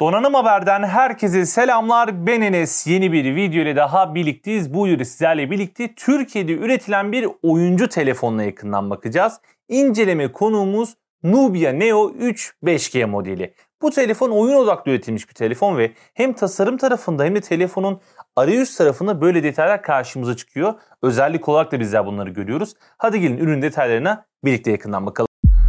Donanım Haber'den herkese selamlar. Ben Enes. Yeni bir video ile daha birlikteyiz. Bu videoda sizlerle birlikte Türkiye'de üretilen bir oyuncu telefonuna yakından bakacağız. İnceleme konuğumuz Nubia Neo 3 5G modeli. Bu telefon oyun odaklı üretilmiş bir telefon ve hem tasarım tarafında hem de telefonun arayüz tarafında böyle detaylar karşımıza çıkıyor. Özellik olarak da bizler bunları görüyoruz. Hadi gelin ürün detaylarına birlikte yakından bakalım.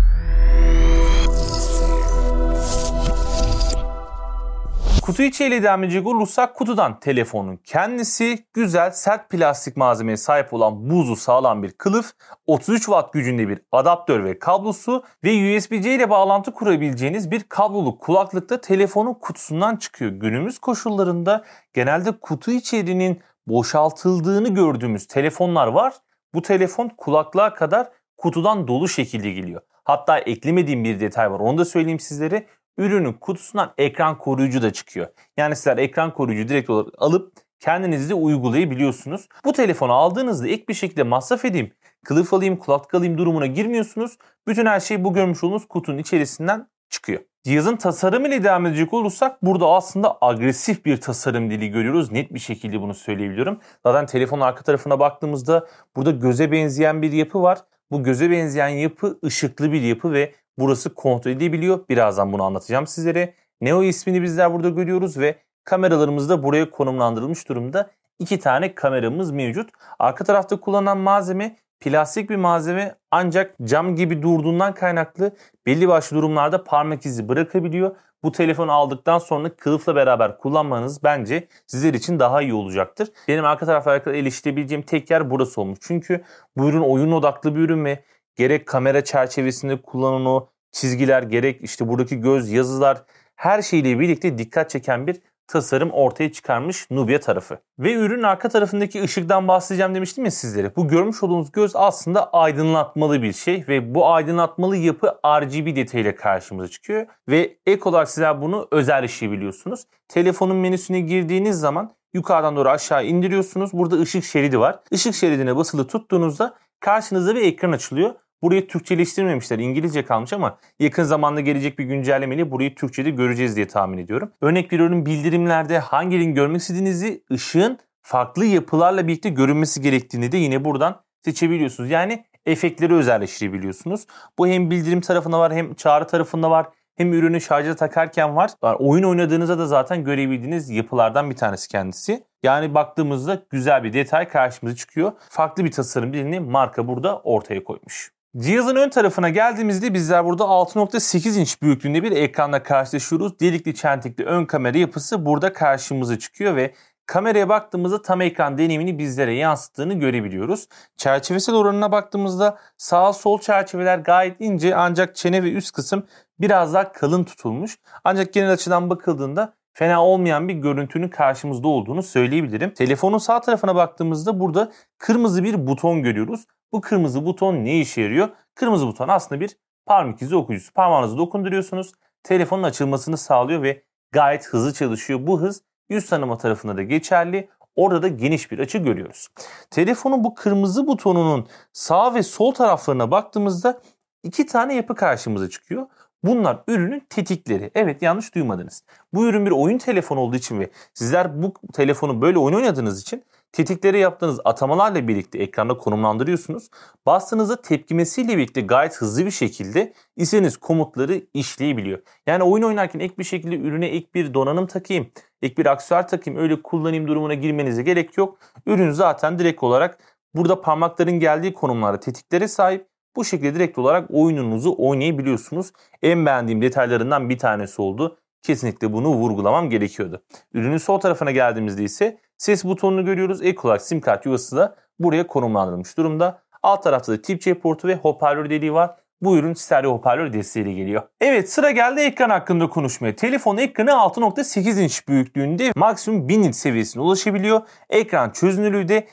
Kutu içeriğiyle devam edecek olursak kutudan telefonun kendisi, güzel sert plastik malzemeye sahip olan buzu sağlam bir kılıf, 33 watt gücünde bir adaptör ve kablosu ve USB-C ile bağlantı kurabileceğiniz bir kablolu kulaklıkta telefonun kutusundan çıkıyor. Günümüz koşullarında genelde kutu içeriğinin boşaltıldığını gördüğümüz telefonlar var. Bu telefon kulaklığa kadar kutudan dolu şekilde geliyor. Hatta eklemediğim bir detay var, onu da söyleyeyim sizlere. Ürünün kutusundan ekran koruyucu da çıkıyor. Yani sizler ekran koruyucu direkt olarak alıp kendiniz de uygulayabiliyorsunuz. Bu telefonu aldığınızda ek bir şekilde masraf edeyim, kılıf alayım, kulaklık alayım durumuna girmiyorsunuz. Bütün her şey bu görmüş olduğunuz kutunun içerisinden çıkıyor. Cihazın tasarımı ile devam edecek olursak burada aslında agresif bir tasarım dili görüyoruz. Net bir şekilde bunu söyleyebiliyorum. Zaten telefonun arka tarafına baktığımızda burada göze benzeyen bir yapı var. Bu göze benzeyen yapı ışıklı bir yapı ve burası kontrol edebiliyor. Birazdan bunu anlatacağım sizlere. Neo ismini bizler burada görüyoruz ve kameralarımız da buraya konumlandırılmış durumda. 2 tane kameramız mevcut. Arka tarafta kullanılan malzeme plastik bir malzeme ancak cam gibi durduğundan kaynaklı belli başlı durumlarda parmak izi bırakabiliyor. Bu telefonu aldıktan sonra kılıfla beraber kullanmanız bence sizler için daha iyi olacaktır. Benim arka tarafta eleştirebileceğim tek yer burası olmuş. Çünkü bu ürün oyun odaklı bir ürün ve gerek kamera çerçevesinde kullanılan o çizgiler, gerek işte buradaki göz, yazılar her şeyle birlikte dikkat çeken bir tasarım ortaya çıkarmış Nubia tarafı. Ve ürünün arka tarafındaki ışıktan bahsedeceğim demiştim ya sizlere. Bu görmüş olduğunuz göz aslında aydınlatmalı bir şey ve bu aydınlatmalı yapı RGB detayıyla karşımıza çıkıyor. Ve ek olarak sizler bunu özel işleyebiliyorsunuz. Telefonun menüsüne girdiğiniz zaman yukarıdan doğru aşağı indiriyorsunuz. Burada ışık şeridi var. Işık şeridine basılı tuttuğunuzda karşınıza bir ekran açılıyor. Burayı Türkçeleştirmemişler, İngilizce kalmış ama yakın zamanda gelecek bir güncellemeyle burayı Türkçe'de göreceğiz diye tahmin ediyorum. Örnek veriyorum, bildirimlerde hangi renk görmek istediğinizi ışığın farklı yapılarla birlikte görünmesi gerektiğini de yine buradan seçebiliyorsunuz. Yani efektleri özelleştirebiliyorsunuz. Bu hem bildirim tarafında var, hem çağrı tarafında var, hem ürünü şarja takarken var. Oyun oynadığınızda da zaten görebildiğiniz yapılardan bir tanesi kendisi. Yani baktığımızda güzel bir detay karşımıza çıkıyor. Farklı bir tasarım dilini marka burada ortaya koymuş. Cihazın ön tarafına geldiğimizde bizler burada 6.8 inç büyüklüğünde bir ekranla karşılaşıyoruz. Delikli çentikli ön kamera yapısı burada karşımıza çıkıyor ve kameraya baktığımızda tam ekran deneyimini bizlere yansıttığını görebiliyoruz. Çerçevesel oranına baktığımızda sağ sol çerçeveler gayet ince ancak çene ve üst kısım biraz daha kalın tutulmuş. Ancak genel açıdan bakıldığında fena olmayan bir görüntünün karşımızda olduğunu söyleyebilirim. Telefonun sağ tarafına baktığımızda burada kırmızı bir buton görüyoruz. Bu kırmızı buton ne işe yarıyor? Kırmızı buton aslında bir parmak izi okuyucusu. Parmağınızı dokunduruyorsunuz. Telefonun açılmasını sağlıyor ve gayet hızlı çalışıyor. Bu hız yüz tanıma tarafında da geçerli. Orada da geniş bir açı görüyoruz. Telefonun bu kırmızı butonunun sağ ve sol taraflarına baktığımızda 2 tane yapı karşımıza çıkıyor. Bunlar ürünün tetikleri. Evet, yanlış duymadınız. Bu ürün bir oyun telefonu olduğu için ve sizler bu telefonu böyle oyun oynadığınız için tetiklere yaptığınız atamalarla birlikte ekranda konumlandırıyorsunuz. Bastığınızda tepkimesiyle birlikte gayet hızlı bir şekilde istediğiniz komutları işleyebiliyor. Yani oyun oynarken ek bir şekilde ürüne ek bir donanım takayım, ek bir aksesuar takayım, öyle kullanayım durumuna girmenize gerek yok. Ürün zaten direkt olarak burada parmakların geldiği konumlarda tetiklere sahip. Bu şekilde direkt olarak oyununuzu oynayabiliyorsunuz. En beğendiğim detaylarından bir tanesi oldu. Kesinlikle bunu vurgulamam gerekiyordu. Ürünün sol tarafına geldiğimizde ise ses butonunu görüyoruz. Ek olarak sim kart yuvası da buraya konumlandırılmış durumda. Alt tarafta da Tip-C portu ve hoparlör deliği var. Bu ürün stereo hoparlör desteğiyle geliyor. Evet, sıra geldi ekran hakkında konuşmaya. Telefon ekranı 6.8 inç büyüklüğünde maksimum 1000 nit seviyesine ulaşabiliyor. Ekran çözünürlüğü de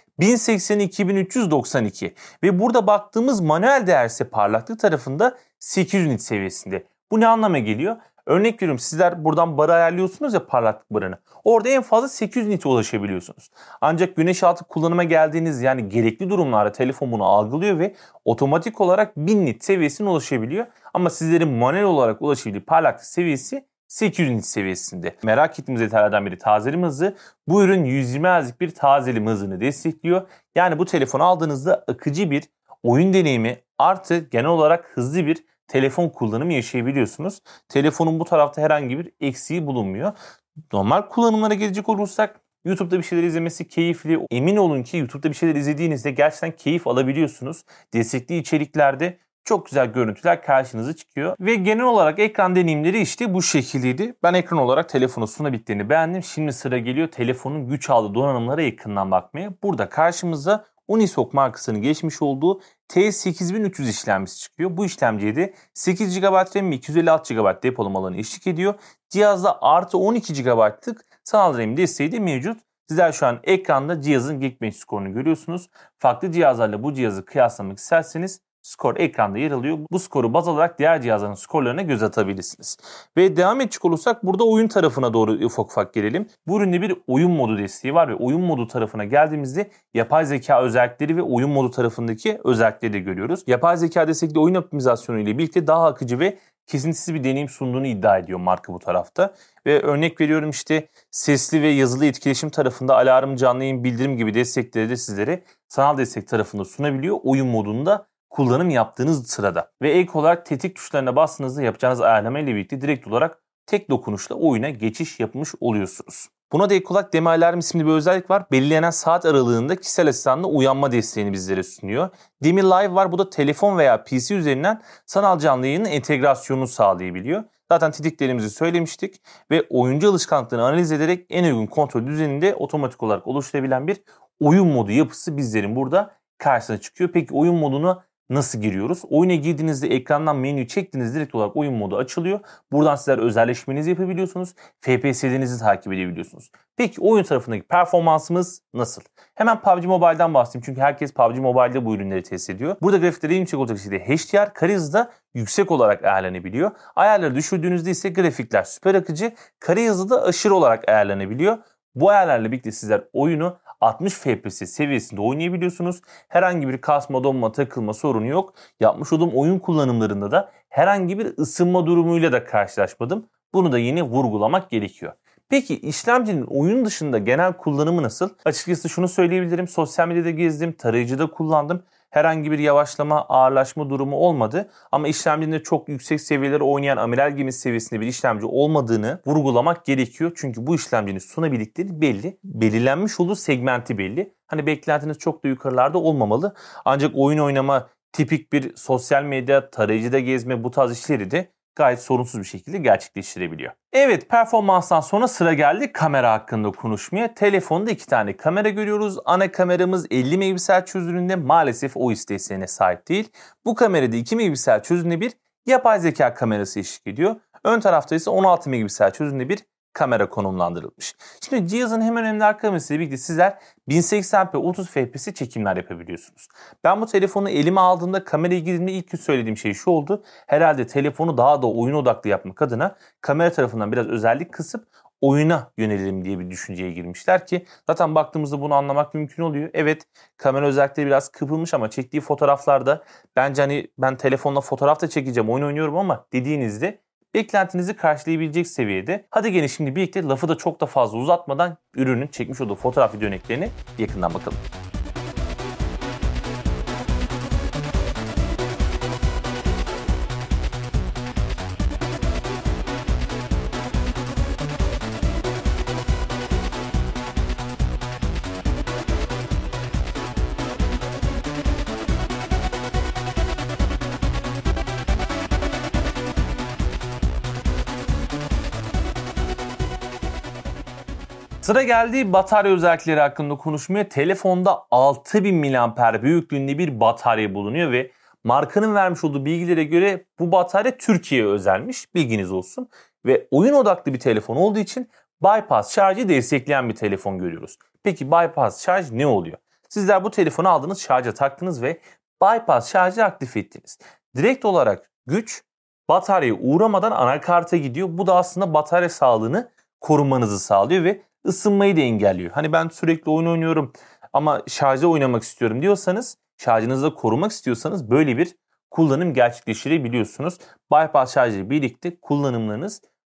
1080-2392 ve burada baktığımız manuel değer ise parlaklık tarafında 800 nit seviyesinde. Bu ne anlama geliyor? Örnek veriyorum, sizler buradan barı ayarlıyorsunuz ya, parlaklık barını. Orada en fazla 800 nit'e ulaşabiliyorsunuz. Ancak güneş altı kullanıma geldiğiniz, yani gerekli durumlarda telefon bunu algılıyor ve otomatik olarak 1000 nit seviyesine ulaşabiliyor. Ama sizlerin manuel olarak ulaşabildiği parlaklık seviyesi 800 nit seviyesinde. Merak ettiğimiz detaylardan biri tazeleme hızı. Bu ürün 120 Hz'lik bir tazeleme hızını destekliyor. Yani bu telefonu aldığınızda akıcı bir oyun deneyimi artı genel olarak hızlı bir telefon kullanımı yaşayabiliyorsunuz. Telefonun bu tarafta herhangi bir eksiği bulunmuyor. Normal kullanımlara gelecek olursak YouTube'da bir şeyler izlemesi keyifli. Emin olun ki YouTube'da bir şeyler izlediğinizde gerçekten keyif alabiliyorsunuz. Destekli içeriklerde çok güzel görüntüler karşınıza çıkıyor. Ve genel olarak ekran deneyimleri işte bu şekildeydi. Ben ekran olarak telefonu sunabildiklerini beğendim. Şimdi sıra geliyor telefonun güç aldığı donanımlara yakından bakmaya. Burada karşımıza Unisoc markasının geçmiş olduğu T8300 işlemcisi çıkıyor. Bu işlemciye de 8 GB RAM ve 256 GB depolama alanı eşlik ediyor. Cihazda artı 12 GB'lık sanal RAM desteği de mevcut. Sizler şu an ekranda cihazın Geekbench skorunu görüyorsunuz. Farklı cihazlarla bu cihazı kıyaslamak isterseniz skor ekranda yer alıyor. Bu skoru baz alarak diğer cihazların skorlarına göz atabilirsiniz. Ve devam edecek olursak burada oyun tarafına doğru ufak ufak gelelim. Bu üründe bir oyun modu desteği var ve oyun modu tarafına geldiğimizde yapay zeka özellikleri ve oyun modu tarafındaki özellikleri de görüyoruz. Yapay zeka destekli oyun optimizasyonu ile birlikte daha akıcı ve kesintisiz bir deneyim sunduğunu iddia ediyor marka bu tarafta. Ve örnek veriyorum işte sesli ve yazılı etkileşim tarafında alarm, canlı yayın, bildirim gibi destekleri de sizlere sanal destek tarafında sunabiliyor. Oyun modunda kullanım yaptığınız sırada. Ve ek olarak tetik tuşlarına bastığınızda yapacağınız ayarlama ile birlikte direkt olarak tek dokunuşla oyuna geçiş yapmış oluyorsunuz. Buna da ek olarak Demi Alarm isimli bir özellik var. Belirlenen saat aralığında kişisel asistanla uyanma desteğini bizlere sunuyor. Demi Live var. Bu da telefon veya PC üzerinden sanal canlı yayının entegrasyonunu sağlayabiliyor. Zaten tetiklerimizi söylemiştik ve oyuncu alışkanlıklarını analiz ederek en uygun kontrol düzeninde otomatik olarak oluşturabilen bir oyun modu yapısı bizlerin burada karşısına çıkıyor. Peki oyun modunu nasıl giriyoruz? Oyuna girdiğinizde ekrandan menüyü çektiğinizde direkt olarak oyun modu açılıyor. Buradan sizler özelleşmenizi yapabiliyorsunuz. FPS'lerinizi takip edebiliyorsunuz. Peki oyun tarafındaki performansımız nasıl? Hemen PUBG Mobile'dan bahsedeyim. Çünkü herkes PUBG Mobile'de bu ürünleri test ediyor. Burada grafikleri en yüksek olacak şekilde HDR, kare hızı da yüksek olarak ayarlanabiliyor. Ayarları düşürdüğünüzde ise grafikler süper akıcı, kare hızı da aşırı olarak ayarlanabiliyor. Bu ayarlarla birlikte sizler oyunu 60 FPS seviyesinde oynayabiliyorsunuz. Herhangi bir kasma, donma, takılma sorunu yok. Yapmış olduğum oyun kullanımlarında da herhangi bir ısınma durumuyla da karşılaşmadım. Bunu da yine vurgulamak gerekiyor. Peki işlemcinin oyun dışında genel kullanımı nasıl? Açıkçası şunu söyleyebilirim. Sosyal medyada gezdim, tarayıcıda kullandım. Herhangi bir yavaşlama, ağırlaşma durumu olmadı. Ama işlemcinde çok yüksek seviyeleri oynayan amiral gemisi seviyesinde bir işlemci olmadığını vurgulamak gerekiyor. Çünkü bu işlemcinin sunabildikleri belli. Belirlenmiş olduğu segmenti belli. Hani beklentiniz çok da yukarılarda olmamalı. Ancak oyun oynama, tipik bir sosyal medya, tarayıcıda gezme bu tarz işleri de gayet sorunsuz bir şekilde gerçekleştirebiliyor. Evet, performanstan sonra sıra geldi kamera hakkında konuşmaya. Telefonda 2 tane kamera görüyoruz. Ana kameramız 50 megapiksel çözünürlüğünde, maalesef OIS desteğine sahip değil. Bu kamerada 2 megapiksel çözünürlüğünde bir yapay zeka kamerası eşlik ediyor. Ön tarafta ise 16 megapiksel çözünürlüğünde bir kamera konumlandırılmış. Şimdi cihazın hemen önemli arka kamerasıyla birlikte sizler 1080p 30 fps çekimler yapabiliyorsunuz. Ben bu telefonu elime aldığımda kameraya girdiğimde ilk söylediğim şey şu oldu. Herhalde telefonu daha da oyun odaklı yapmak adına kamera tarafından biraz özellik kısıp oyuna yönelelim diye bir düşünceye girmişler ki zaten baktığımızda bunu anlamak mümkün oluyor. Evet, kamera özellikleri biraz kıpılmış ama çektiği fotoğraflarda bence hani ben telefonla fotoğraf da çekeceğim, oyun oynuyorum ama dediğinizde beklentinizi karşılayabilecek seviyede. Hadi gelin şimdi birlikte lafı da çok da fazla uzatmadan ürünün çekmiş olduğu fotoğraf video örneklerine yakından bakalım. Sıra geldi batarya özellikleri hakkında konuşmaya. Telefonda 6000 mAh büyüklüğünde bir batarya bulunuyor ve markanın vermiş olduğu bilgilere göre bu batarya Türkiye'ye özelmiş. Bilginiz olsun. Ve oyun odaklı bir telefon olduğu için bypass şarjı destekleyen bir telefon görüyoruz. Peki bypass şarj ne oluyor? Sizler bu telefonu aldınız, şarja taktınız ve bypass şarjı aktif ettiniz. Direkt olarak güç bataryaya uğramadan anakarta gidiyor. Bu da aslında batarya sağlığını korumanızı sağlıyor ve ısınmayı da engelliyor. Hani ben sürekli oyun oynuyorum ama şarjda oynamak istiyorum diyorsanız, şarjınızı da korumak istiyorsanız böyle bir kullanım gerçekleştirebiliyorsunuz. Bypass şarjı ile birlikte kullanımlarınız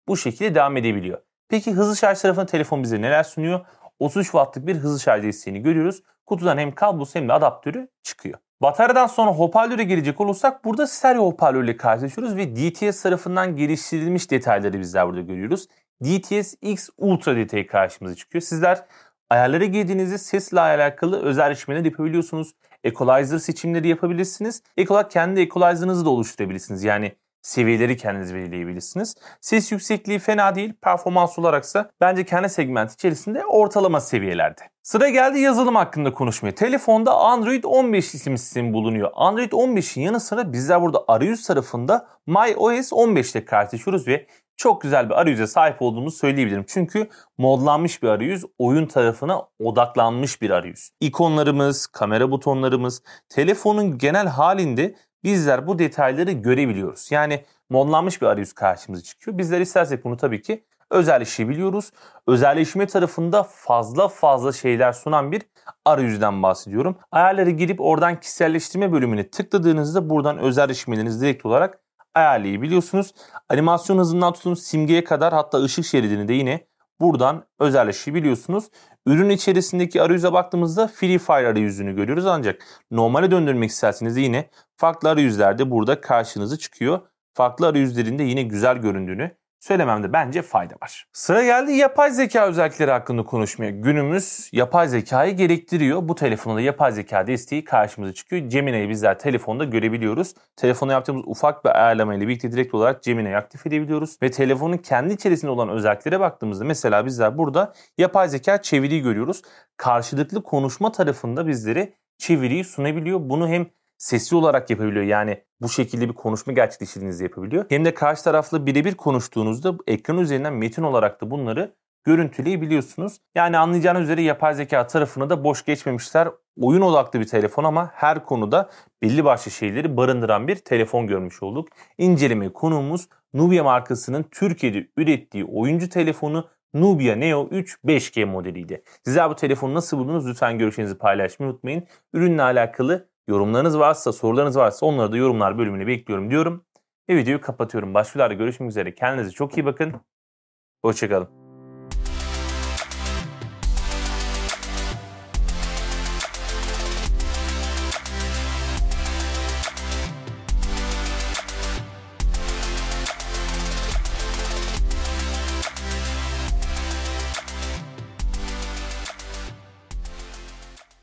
bu şekilde devam edebiliyor. Peki hızlı şarj tarafında telefon bize neler sunuyor? 33 wattlık bir hızlı şarj desteğini görüyoruz. Kutudan hem kablosu hem de adaptörü çıkıyor. Bataryadan sonra hoparlöre gelecek olursak burada stereo hoparlörle karşılaşıyoruz ve DTS tarafından geliştirilmiş detayları bizler burada görüyoruz. DTS X Ultra detayı karşımıza çıkıyor. Sizler ayarlara girdiğinizde sesle alakalı özel erişimler yapabiliyorsunuz. Equalizer seçimleri yapabilirsiniz. Ek olarak kendi equalizer'ınızı da oluşturabilirsiniz. Yani seviyeleri kendiniz belirleyebilirsiniz. Ses yüksekliği fena değil. Performans olaraksa bence kendi segment içerisinde ortalama seviyelerde. Sıra geldi yazılım hakkında konuşmaya. Telefonda Android 15 isim sistemi bulunuyor. Android 15'in yanı sıra bizler burada arayüz tarafında MyOS 15 ile karşılaşıyoruz ve çok güzel bir arayüze sahip olduğumuzu söyleyebilirim. Çünkü modlanmış bir arayüz, oyun tarafına odaklanmış bir arayüz. İkonlarımız, kamera butonlarımız, telefonun genel halinde bizler bu detayları görebiliyoruz. Yani modlanmış bir arayüz karşımıza çıkıyor. Bizler istersek bunu tabii ki özelleşebiliyoruz. Özelleşme tarafında fazla şeyler sunan bir arayüzden bahsediyorum. Ayarları girip oradan kişiselleştirme bölümüne tıkladığınızda buradan özelleşmelerinizi direkt olarak ayarlayabiliyorsunuz. Animasyon hızından tutun simgeye kadar hatta ışık şeridini de yine buradan özelleşebiliyorsunuz. Ürün içerisindeki arayüze baktığımızda Free Fire arayüzünü görüyoruz ancak normale döndürmek isterseniz de yine farklı arayüzlerde burada karşınıza çıkıyor. Farklı arayüzlerinde yine güzel göründüğünü söylememde bence fayda var. Sıra geldi yapay zeka özellikleri hakkında konuşmaya. Günümüz yapay zekayı gerektiriyor. Bu telefonda da yapay zeka desteği karşımıza çıkıyor. Gemini'yi bizler telefonda görebiliyoruz. Telefonda yaptığımız ufak bir ayarlama ile birlikte direkt olarak Gemini'yi aktif edebiliyoruz. Ve telefonun kendi içerisinde olan özelliklere baktığımızda mesela bizler burada yapay zeka çeviriyi görüyoruz. Karşılıklı konuşma tarafında bizlere çeviriyi sunabiliyor. Bunu hem sesli olarak yapabiliyor. Yani bu şekilde bir konuşma gerçekleştirdiğinizde yapabiliyor. Hem de karşı tarafla birebir konuştuğunuzda ekran üzerinden metin olarak da bunları görüntüleyebiliyorsunuz. Yani anlayacağınız üzere yapay zeka tarafını da boş geçmemişler. Oyun odaklı bir telefon ama her konuda belli başlı şeyleri barındıran bir telefon görmüş olduk. İnceleme konuğumuz Nubia markasının Türkiye'de ürettiği oyuncu telefonu Nubia Neo 3 5G modeliydi. Sizler bu telefonu nasıl buldunuz? Lütfen görüşlerinizi paylaşmayı unutmayın. Ürünle alakalı yorumlarınız varsa, sorularınız varsa onları da yorumlar bölümüne bekliyorum diyorum. Ve videoyu kapatıyorum. Başka videolarda görüşmek üzere. Kendinize çok iyi bakın. Hoşça kalın.